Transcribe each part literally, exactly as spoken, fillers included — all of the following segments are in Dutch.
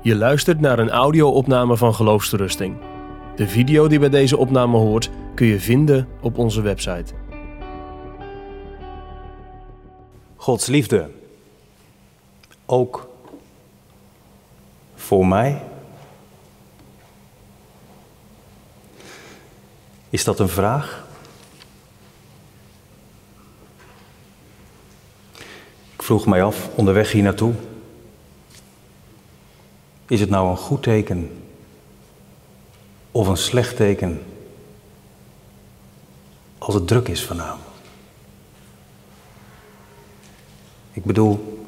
Je luistert naar een audio-opname van Geloofsterusting. De video die bij deze opname hoort kun je vinden op onze website. Gods liefde, ook voor mij. Is dat een vraag? Ik vroeg mij af, onderweg hier naartoe. Is het nou een goed teken of een slecht teken als het druk is vanavond? Ik bedoel,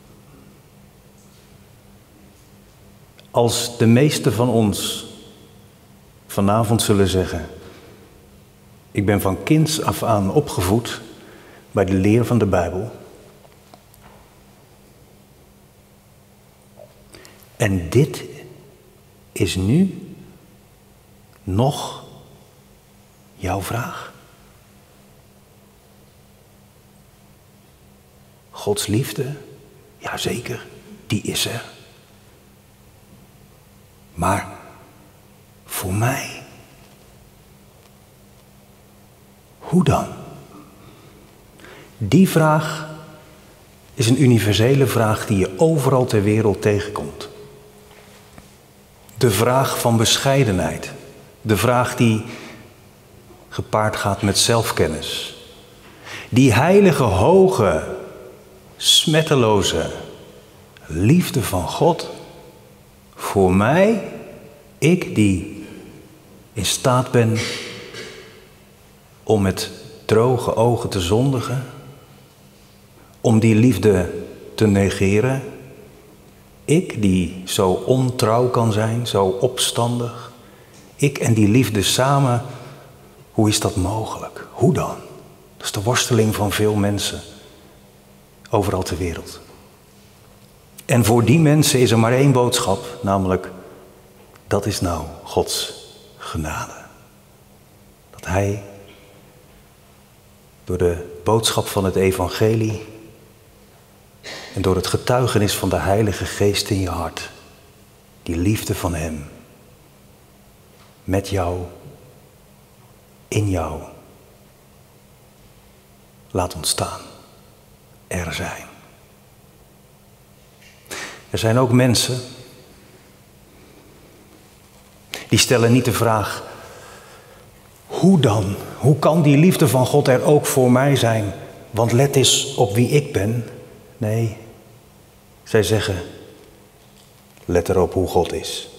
als de meesten van ons vanavond zullen zeggen: ik ben van kinds af aan opgevoed bij de leer van de Bijbel. En dit is nu nog jouw vraag. Gods liefde, ja zeker, die is er. Maar voor mij, hoe dan? Die vraag is een universele vraag die je overal ter wereld tegenkomt. De vraag van bescheidenheid. De vraag die gepaard gaat met zelfkennis. Die heilige, hoge, smetteloze liefde van God voor mij, ik die in staat ben om met droge ogen te zondigen, om die liefde te negeren. Ik die zo ontrouw kan zijn, zo opstandig. Ik en die liefde samen, hoe is dat mogelijk? Hoe dan? Dat is de worsteling van veel mensen overal ter wereld. En voor die mensen is er maar één boodschap, namelijk: dat is nou Gods genade. Dat Hij door de boodschap van het evangelie en door het getuigenis van de Heilige Geest in je hart, die liefde van Hem met jou, in jou, laat ontstaan, er zijn. Er zijn ook mensen die stellen niet de vraag: hoe dan? Hoe kan die liefde van God er ook voor mij zijn? Want let eens op wie ik ben. Nee, zij zeggen: let erop hoe God is.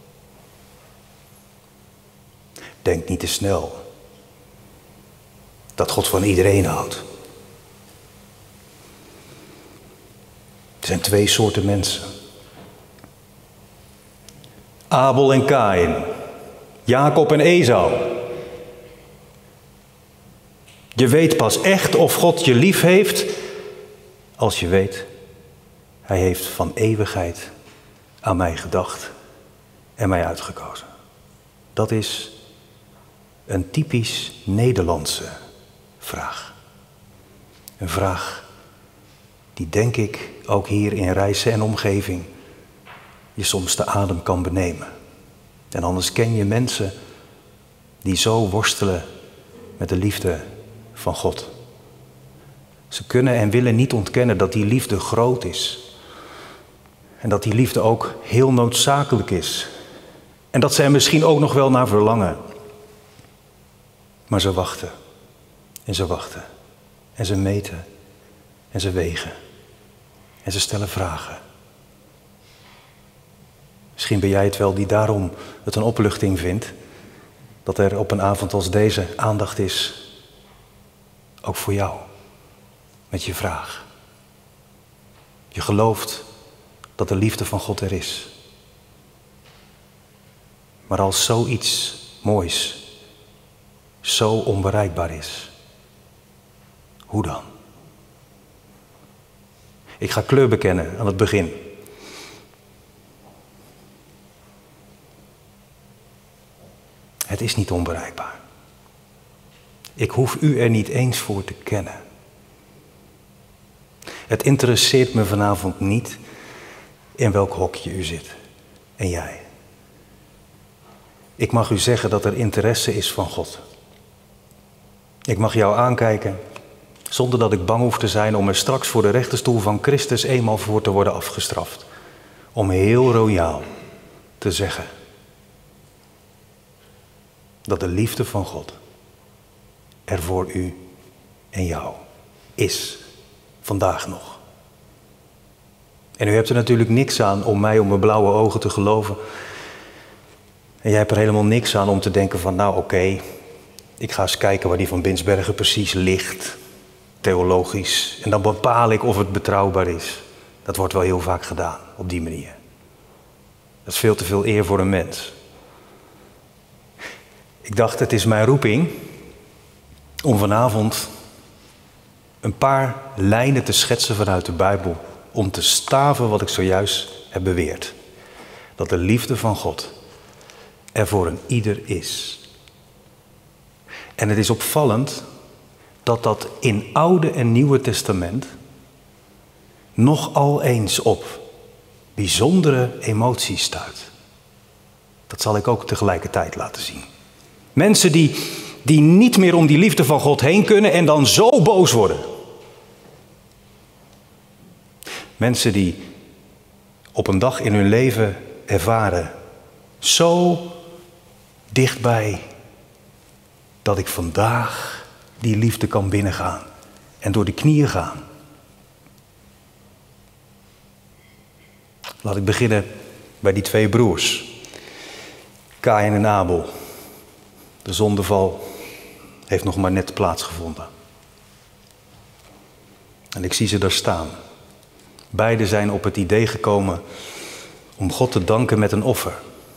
Denk niet te snel dat God van iedereen houdt. Er zijn twee soorten mensen. Abel en Kaïn, Jacob en Esau. Je weet pas echt of God je lief heeft als je weet: Hij heeft van eeuwigheid aan mij gedacht en mij uitgekozen. Dat is een typisch Nederlandse vraag. Een vraag die, denk ik, ook hier in Rijssen en omgeving je soms de adem kan benemen. En anders ken je mensen die zo worstelen met de liefde van God. Ze kunnen en willen niet ontkennen dat die liefde groot is. En dat die liefde ook heel noodzakelijk is. En dat ze er misschien ook nog wel naar verlangen. Maar ze wachten. En ze wachten. En ze meten. En ze wegen. En ze stellen vragen. Misschien ben jij het wel die daarom het een opluchting vindt dat er op een avond als deze aandacht is, ook voor jou, met je vraag. Je gelooft dat de liefde van God er is. Maar als zoiets moois zo onbereikbaar is, hoe dan? Ik ga kleur bekennen aan het begin. Het is niet onbereikbaar. Ik hoef u er niet eens voor te kennen. Het interesseert me vanavond niet in welk hokje u zit. en jij. Ik mag u zeggen dat er interesse is van God. Ik mag jou aankijken zonder dat ik bang hoef te zijn om er straks voor de rechterstoel van Christus eenmaal voor te worden afgestraft. Om heel royaal te zeggen dat de liefde van God er voor u en jou is, vandaag nog. En u hebt er natuurlijk niks aan om mij om mijn blauwe ogen te geloven. En jij hebt er helemaal niks aan om te denken van, nou oké, okay, ik ga eens kijken waar die van Binsbergen precies ligt, theologisch. En dan bepaal ik of het betrouwbaar is. Dat wordt wel heel vaak gedaan, op die manier. Dat is veel te veel eer voor een mens. Ik dacht, het is mijn roeping om vanavond een paar lijnen te schetsen vanuit de Bijbel. Om te staven wat ik zojuist heb beweerd. Dat de liefde van God er voor een ieder is. En het is opvallend dat dat in Oude en Nieuwe Testament nogal eens op bijzondere emoties stuit. Dat zal ik ook tegelijkertijd laten zien. Mensen die, die niet meer om die liefde van God heen kunnen en dan zo boos worden. Mensen die op een dag in hun leven ervaren, zo dichtbij dat ik vandaag die liefde kan binnengaan en door de knieën gaan. Laat ik beginnen bij die twee broers, Kaïn en Abel. De zondeval heeft nog maar net plaatsgevonden. En ik zie ze daar staan. Beiden zijn op het idee gekomen om God te danken met een offer.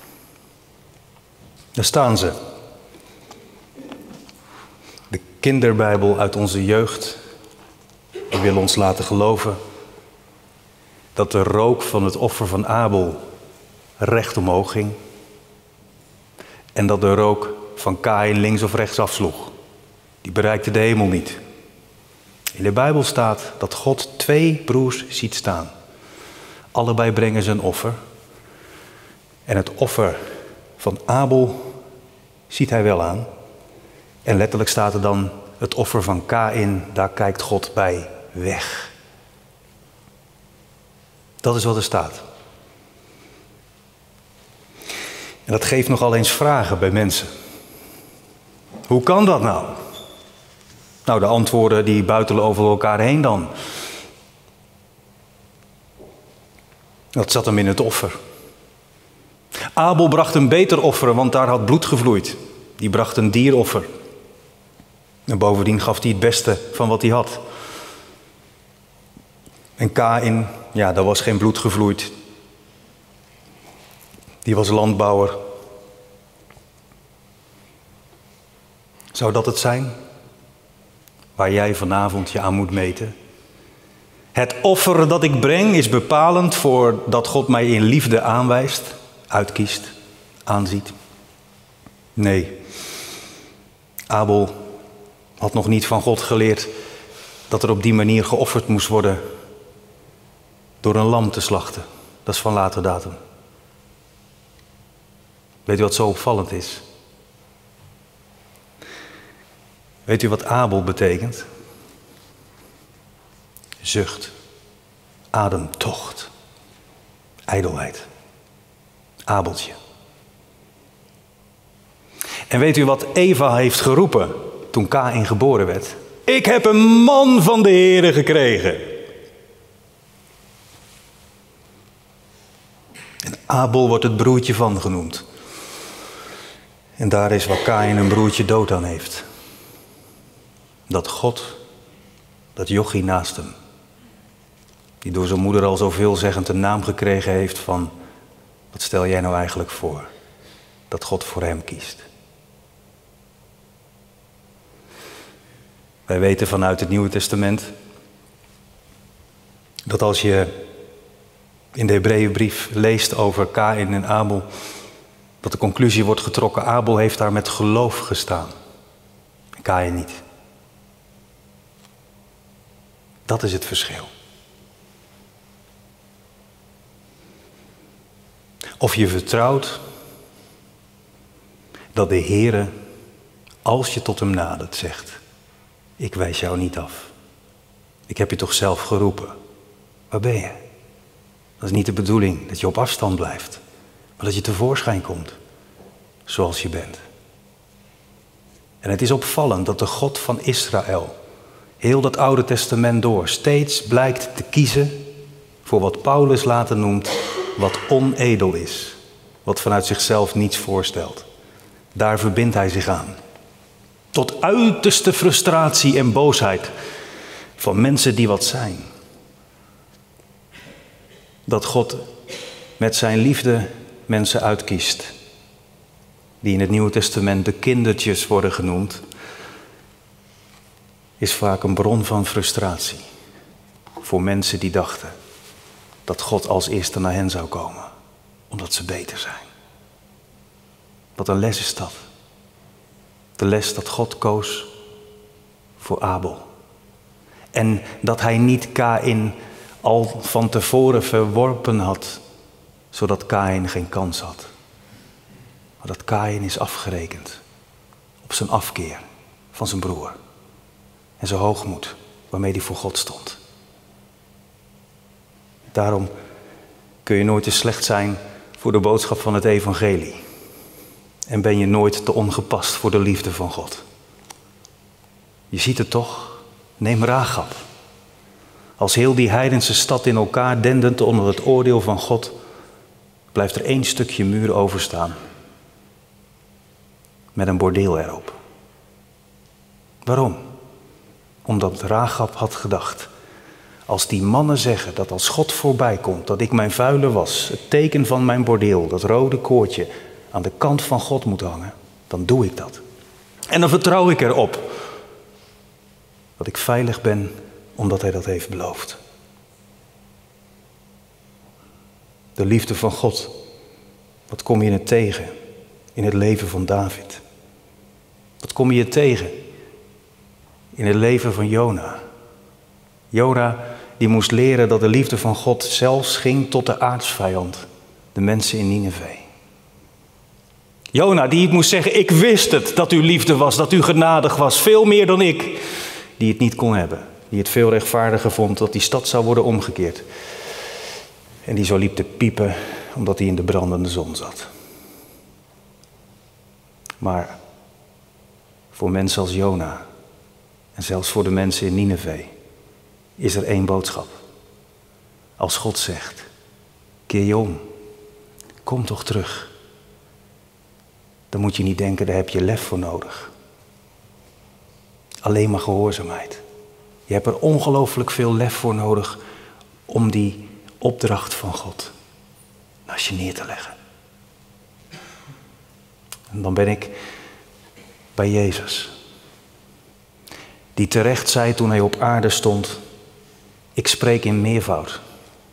Daar staan ze. De kinderbijbel uit onze jeugd, die wil ons laten geloven dat de rook van het offer van Abel recht omhoog ging en dat de rook van Kaïn links of rechts afsloeg. Die bereikte de hemel niet. In de Bijbel staat dat God twee broers ziet staan. Allebei brengen ze een offer. En het offer van Abel ziet hij wel aan. En letterlijk staat er dan het offer van Kaïn, daar kijkt God bij weg. Dat is wat er staat. En dat geeft nogal eens vragen bij mensen. Hoe kan dat nou? Nou, de antwoorden die buitelen over elkaar heen dan. Dat zat hem in het offer. Abel bracht een beter offer, want daar had bloed gevloeid. Die bracht een dieroffer. En bovendien gaf hij het beste van wat hij had. En Kaïn, ja, daar was geen bloed gevloeid. Die was landbouwer. Zou dat het zijn? Waar jij vanavond je aan moet meten? Het offer dat ik breng is bepalend voor dat God mij in liefde aanwijst, uitkiest, aanziet. Nee, Abel had nog niet van God geleerd dat er op die manier geofferd moest worden door een lam te slachten. Dat is van later datum. Weet u wat zo opvallend is? Weet u wat Abel betekent? Zucht, ademtocht, ijdelheid. Abeltje. En weet u wat Eva heeft geroepen toen Kaïn geboren werd? Ik heb een man van de Heere gekregen. En Abel wordt het broertje van genoemd. En daar is waar Kaïn een broertje dood aan heeft. Dat God, dat jochie naast hem, die door zijn moeder al zo veelzeggend een naam gekregen heeft van, wat stel jij nou eigenlijk voor? Dat God voor hem kiest. Wij weten vanuit het Nieuwe Testament dat als je in de Hebreeënbrief leest over Kaïn en Abel, dat de conclusie wordt getrokken, Abel heeft daar met geloof gestaan. En Kaïn niet. Dat is het verschil. Of je vertrouwt dat de Heere, als je tot hem nadert, zegt: ik wijs jou niet af. Ik heb je toch zelf geroepen. Waar ben je? Dat is niet de bedoeling dat je op afstand blijft, maar dat je tevoorschijn komt, zoals je bent. En het is opvallend dat de God van Israël heel dat Oude Testament door steeds blijkt te kiezen voor wat Paulus later noemt wat onedel is. Wat vanuit zichzelf niets voorstelt. Daar verbindt hij zich aan. Tot uiterste frustratie en boosheid van mensen die wat zijn. Dat God met zijn liefde mensen uitkiest. Die in het Nieuwe Testament de kindertjes worden genoemd. Is vaak een bron van frustratie. Voor mensen die dachten dat God als eerste naar hen zou komen. Omdat ze beter zijn. Wat een les is dat. De les dat God koos voor Abel. En dat hij niet Kaïn al van tevoren verworpen had, zodat Kaïn geen kans had. Maar dat Kaïn is afgerekend op zijn afkeer van zijn broer. En zijn hoogmoed waarmee hij voor God stond. Daarom kun je nooit te slecht zijn voor de boodschap van het evangelie. En ben je nooit te ongepast voor de liefde van God. Je ziet het toch? Neem Rahab. Als heel die heidense stad in elkaar dendend onder het oordeel van God, blijft er één stukje muur overstaan. Met een bordeel erop. Waarom? Omdat Rahab had gedacht, als die mannen zeggen dat als God voorbij komt, dat ik mijn vuile was, het teken van mijn bordeel, dat rode koordje, aan de kant van God moet hangen, dan doe ik dat. En dan vertrouw ik erop dat ik veilig ben, omdat hij dat heeft beloofd. De liefde van God, wat kom je er tegen in het leven van David? Wat kom je tegen in het leven van Jona? Jona die moest leren dat de liefde van God zelfs ging tot de aardsvijand, de mensen in Nineve. Jona die moest zeggen, ik wist het dat u liefde was, dat u genadig was, veel meer dan ik, die het niet kon hebben. Die het veel rechtvaardiger vond dat die stad zou worden omgekeerd. En die zo liep te piepen omdat hij in de brandende zon zat. Maar voor mensen als Jona en zelfs voor de mensen in Nineve is er één boodschap. Als God zegt, keer je om, kom toch terug. Dan moet je niet denken, daar heb je lef voor nodig. Alleen maar gehoorzaamheid. Je hebt er ongelooflijk veel lef voor nodig om die opdracht van God naast je neer te leggen. En dan ben ik bij Jezus. Die terecht zei toen hij op aarde stond, ik spreek in meervoud.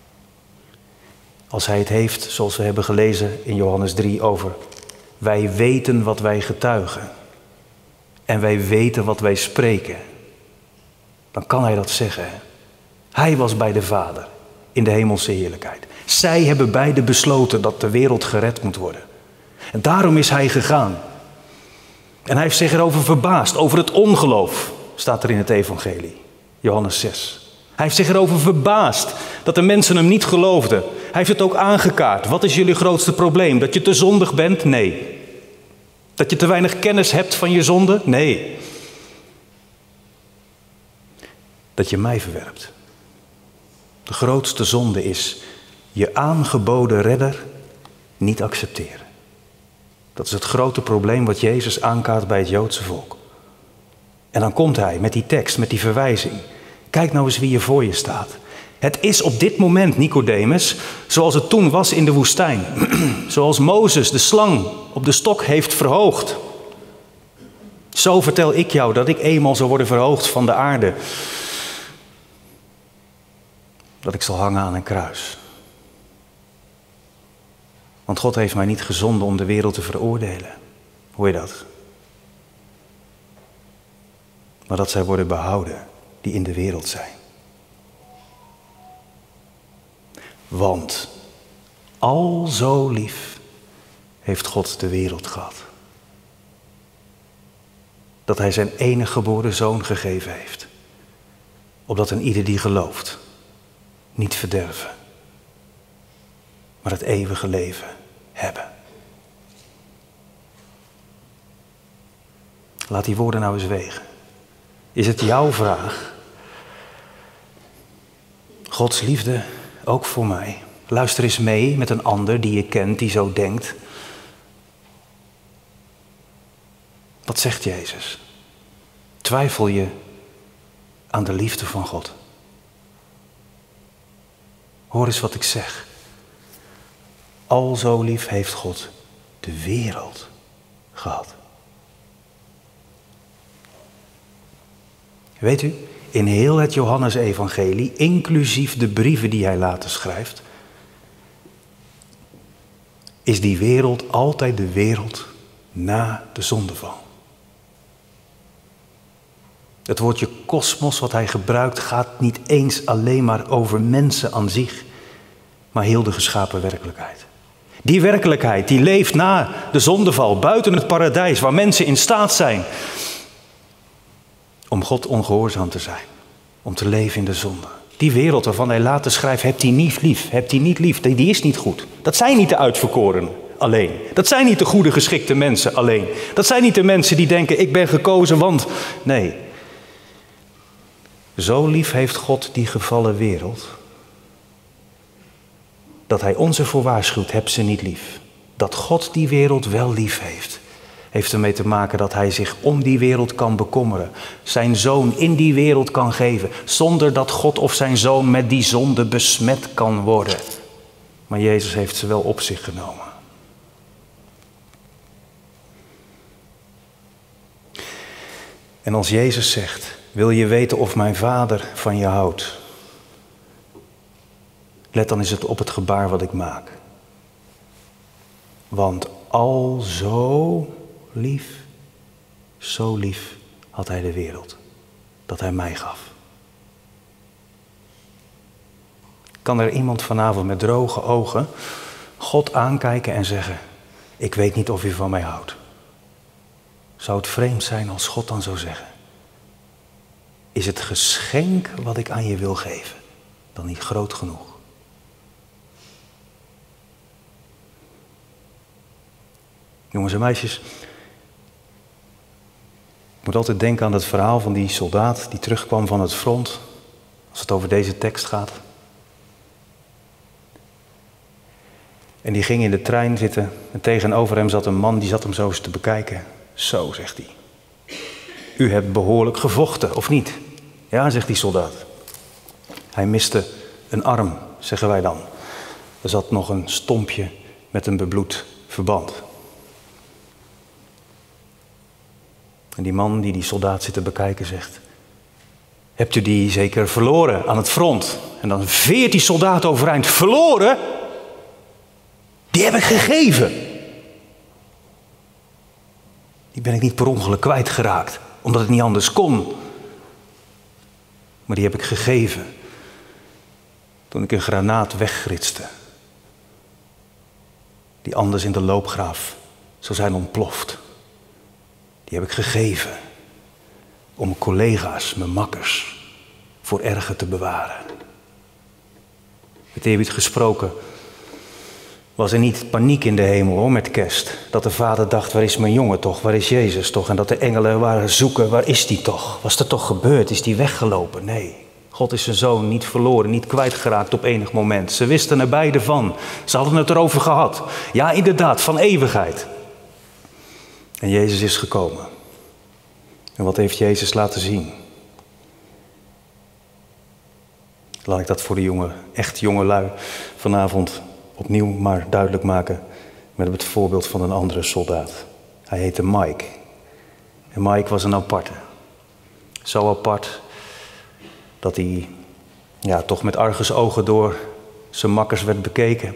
Als hij het heeft, zoals we hebben gelezen in Johannes drie, over wij weten wat wij getuigen. En wij weten wat wij spreken. Dan kan hij dat zeggen. Hij was bij de Vader in de hemelse heerlijkheid. Zij hebben beide besloten dat de wereld gered moet worden. En daarom is hij gegaan. En hij heeft zich erover verbaasd, over het ongeloof, staat er in het evangelie. Johannes zes. Hij heeft zich erover verbaasd dat de mensen hem niet geloofden. Hij heeft het ook aangekaart. Wat is jullie grootste probleem? Dat je te zondig bent? Nee. Dat je te weinig kennis hebt van je zonde? Nee. Dat je mij verwerpt. De grootste zonde is je aangeboden redder niet accepteren. Dat is het grote probleem wat Jezus aankaart bij het Joodse volk. En dan komt hij met die tekst, met die verwijzing. Kijk nou eens wie er voor je staat. Het is op dit moment, Nicodemus, zoals het toen was in de woestijn. Zoals Mozes de slang op de stok heeft verhoogd. Zo vertel ik jou dat ik eenmaal zal worden verhoogd van de aarde. Dat ik zal hangen aan een kruis. Want God heeft mij niet gezonden om de wereld te veroordelen. Hoor je dat? Maar dat zij worden behouden die in de wereld zijn. Want Al zo lief heeft God de wereld gehad. Dat hij zijn enige geboren zoon gegeven heeft. Opdat een ieder die gelooft niet verderven, maar het eeuwige leven hebben. Laat die woorden nou eens wegen. Is het jouw vraag? Gods liefde ook voor mij. Luister eens mee met een ander die je kent, die zo denkt. Wat zegt Jezus? Twijfel je aan de liefde van God? Hoor eens wat ik zeg. Al zo lief heeft God de wereld gehad. Weet u, in heel het Johannesevangelie, inclusief de brieven die hij later schrijft, is die wereld altijd de wereld na de zondeval. Het woordje kosmos wat hij gebruikt gaat niet eens alleen maar over mensen aan zich, maar heel de geschapen werkelijkheid. Die werkelijkheid die leeft na de zondeval, buiten het paradijs, waar mensen in staat zijn om God ongehoorzaam te zijn, om te leven in de zonde. Die wereld waarvan hij later schrijft, hebt hij niet lief, hebt hij niet lief, die is niet goed. Dat zijn niet de uitverkorenen alleen. Dat zijn niet de goede geschikte mensen alleen. Dat zijn niet de mensen die denken, ik ben gekozen, want... Nee. Zo lief heeft God die gevallen wereld, dat hij ons ervoor waarschuwt, heb ze niet lief. Dat God die wereld wel lief heeft, heeft ermee te maken dat hij zich om die wereld kan bekommeren. Zijn zoon in die wereld kan geven, zonder dat God of zijn zoon met die zonde besmet kan worden. Maar Jezus heeft ze wel op zich genomen. En als Jezus zegt, wil je weten of mijn Vader van je houdt? Let dan eens het op het gebaar wat ik maak. Want al zo lief, zo lief had hij de wereld, dat hij mij gaf. Kan er iemand vanavond met droge ogen God aankijken en zeggen, ik weet niet of u van mij houdt? Zou het vreemd zijn als God dan zou zeggen, is het geschenk wat ik aan je wil geven dan niet groot genoeg? Jongens en meisjes, ik moet altijd denken aan het verhaal van die soldaat die terugkwam van het front, als het over deze tekst gaat. En die ging in de trein zitten en tegenover hem zat een man, die zat hem zo eens te bekijken. Zo, zegt hij. U hebt behoorlijk gevochten, of niet? Ja, zegt die soldaat. Hij miste een arm, zeggen wij dan. Er zat nog een stompje met een bebloed verband. En die man die die soldaat zit te bekijken zegt, hebt u die zeker verloren aan het front? En dan veert die soldaat overeind, verloren? Die heb ik gegeven. Die ben ik niet per ongeluk kwijtgeraakt, omdat het niet anders kon. Maar die heb ik gegeven toen ik een granaat weggritste, die anders in de loopgraaf zou zijn ontploft. Die heb ik gegeven om mijn collega's, mijn makkers, voor erger te bewaren. Met eerbied gesproken was er niet paniek in de hemel hoor, met kerst. Dat de vader dacht, waar is mijn jongen toch, waar is Jezus toch? En dat de engelen waren zoeken, waar is die toch? Was er toch gebeurd, is die weggelopen? Nee, God is zijn zoon niet verloren, niet kwijtgeraakt op enig moment. Ze wisten er beide van, ze hadden het erover gehad. Ja, inderdaad, van eeuwigheid. En Jezus is gekomen. En wat heeft Jezus laten zien? Laat ik dat voor de jonge, echt jonge lui vanavond opnieuw maar duidelijk maken met het voorbeeld van een andere soldaat. Hij heette Mike. En Mike was een aparte. Zo apart dat hij ja, toch met argusogen door zijn makkers werd bekeken.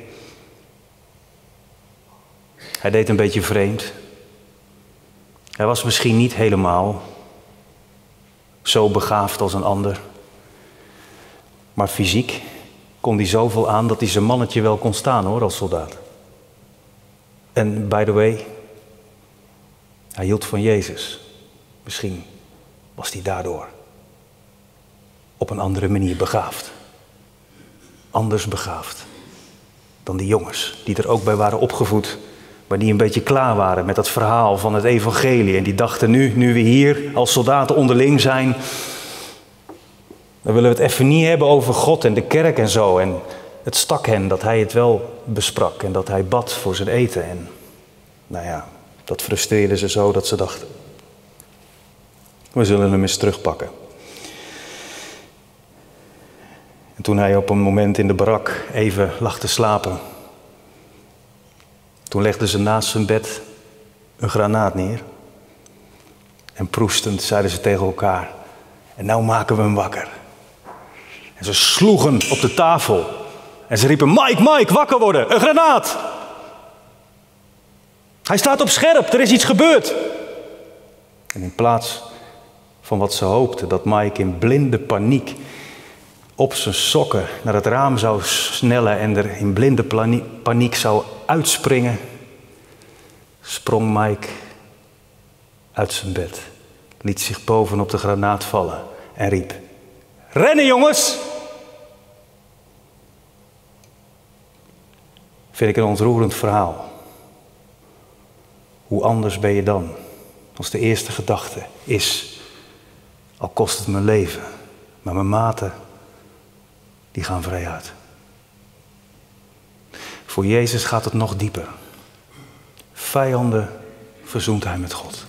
Hij deed een beetje vreemd. Hij was misschien niet helemaal zo begaafd als een ander. Maar fysiek kon hij zoveel aan dat hij zijn mannetje wel kon staan hoor, als soldaat. En by the way, hij hield van Jezus. Misschien was hij daardoor op een andere manier begaafd. Anders begaafd dan die jongens die er ook bij waren opgevoed, maar die een beetje klaar waren met dat verhaal van het evangelie. En die dachten nu, nu we hier als soldaten onderling zijn, dan willen we het even niet hebben over God en de kerk en zo. En het stak hen dat hij het wel besprak en dat hij bad voor zijn eten. En nou ja, dat frustreerde ze zo dat ze dachten, we zullen hem eens terugpakken. En toen hij op een moment in de barak even lag te slapen, toen legden ze naast zijn bed een granaat neer. En proestend zeiden ze tegen elkaar, en nou maken we hem wakker. En ze sloegen op de tafel. En ze riepen, Mike, Mike, wakker worden, een granaat! Hij staat op scherp, er is iets gebeurd. En in plaats van wat ze hoopten, dat Mike in blinde paniek op zijn sokken naar het raam zou snellen en er in blinde paniek zou uitspringen, sprong Mike uit zijn bed, liet zich bovenop de granaat vallen en riep, rennen jongens! Vind ik een ontroerend verhaal. Hoe anders ben je dan als de eerste gedachte is, al kost het mijn leven, maar mijn maten, die gaan vrij uit. Voor Jezus gaat het nog dieper. Vijanden verzoent hij met God.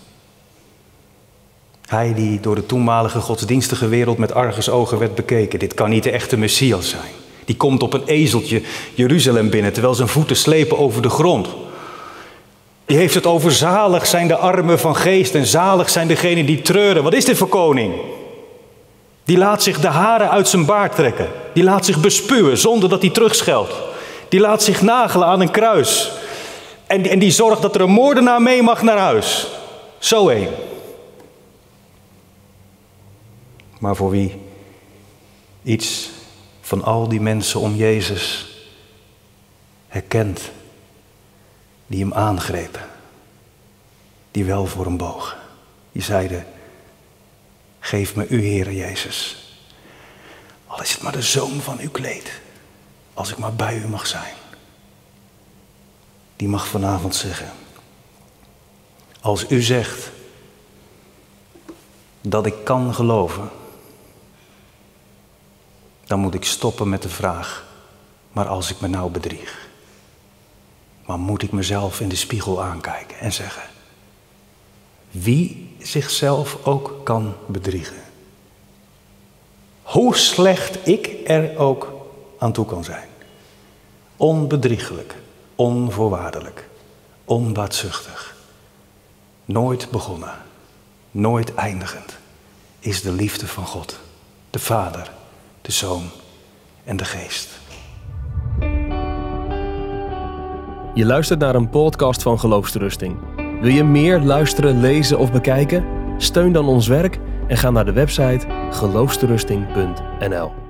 Hij die door de toenmalige godsdienstige wereld met argusogen werd bekeken. Dit kan niet de echte Messias zijn. Die komt op een ezeltje Jeruzalem binnen terwijl zijn voeten slepen over de grond. Die heeft het over zalig zijn de armen van geest en zalig zijn degenen die treuren. Wat is dit voor koning? Die laat zich de haren uit zijn baard trekken. Die laat zich bespuwen zonder dat hij terugscheldt. Die laat zich nagelen aan een kruis. En, en die zorgt dat er een moordenaar mee mag naar huis. Zo één. Maar voor wie iets van al die mensen om Jezus herkent, die hem aangrepen, die wel voor hem bogen, die zeiden, geef me u, Heere Jezus, al is het maar de zoom van uw kleed, als ik maar bij u mag zijn. Die mag vanavond zeggen, als u zegt dat ik kan geloven, dan moet ik stoppen met de vraag, maar als ik me nou bedrieg, maar moet ik mezelf in de spiegel aankijken en zeggen, wie zichzelf ook kan bedriegen, hoe slecht ik er ook aan toe kan zijn, onbedriegelijk, onvoorwaardelijk, onbaatzuchtig, nooit begonnen, nooit eindigend, is de liefde van God, de Vader, de Zoon en de Geest. Je luistert naar een podcast van Geloofsterusting. Wil je meer luisteren, lezen of bekijken? Steun dan ons werk en ga naar de website geloofsterusting punt n l.